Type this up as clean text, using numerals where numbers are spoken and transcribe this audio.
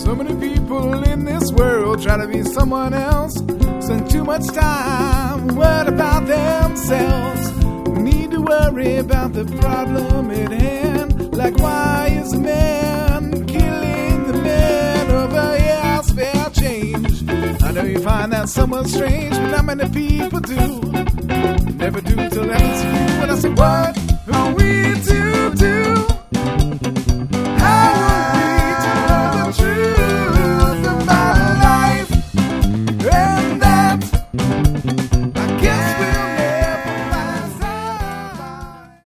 So many people in this world try to be someone else, spend too much time worried about themselves. We need to worry about the problem at hand, like why is a man killing the man over yes, fair change. I know you find that somewhat strange, but not many people do. Never do till happens to you. When I say what are we to do?